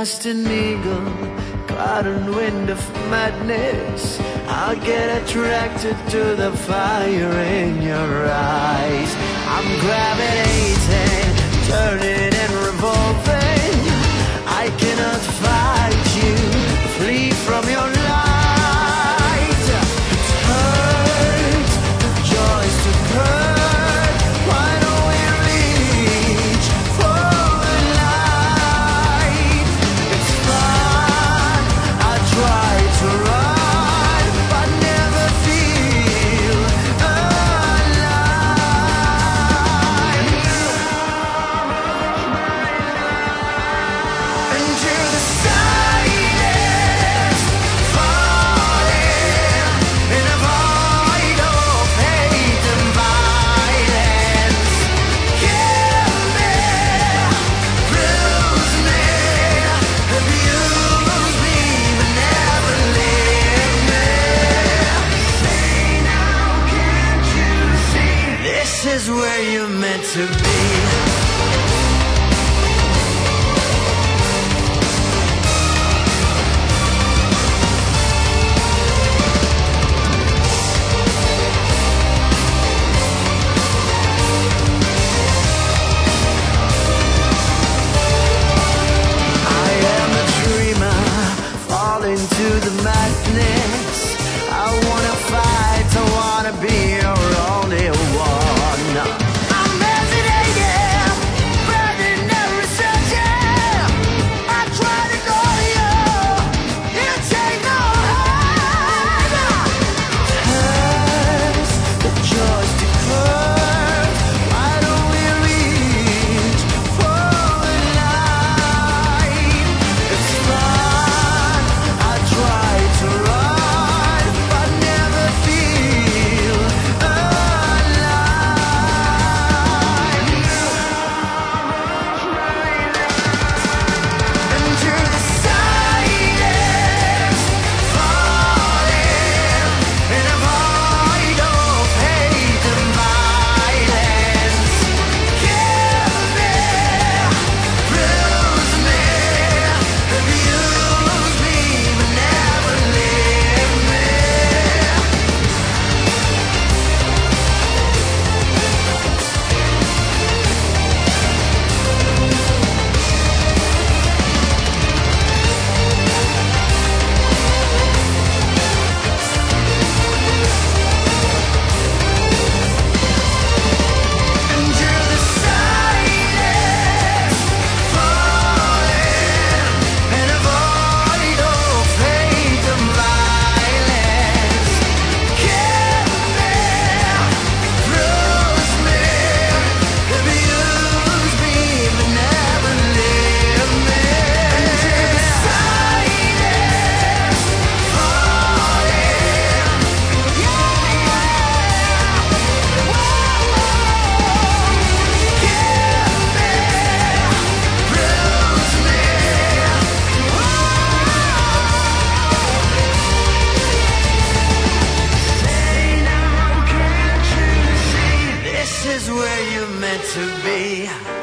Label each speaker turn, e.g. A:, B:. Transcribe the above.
A: just an eagle caught in wind of madness. I'll get attracted to the fire in your eyes. I'm gravitating, turning and revolving. I cannot fight you, flee from your light. It hurts, the joys to hurt. Why don't we reach for the light? It's fun, I try to run, but never feel alive. Until the silence falling in a void of hate and violence. Kill me, bruise me, abuse me, but never leave me. Say now, can't you see? This is where you're meant to be. Into the madness, I wanna fight, I wanna be your only one. I'm hesitating, breathing and researching. I try to call you, you take no heed. Hurts, the joys to curve. Why don't we reach for the light? It's fun, I try to run, but never feel alive. Until the silence falling in a void of hate and violence. Kill me, bruise me, abuse me, but never leave me. Until the silence falling in a void of hate and violence. Kill me, bruise me, abuse me, but never leave me. Until the silence falling, Say now, can't you see? This is where you're meant to be.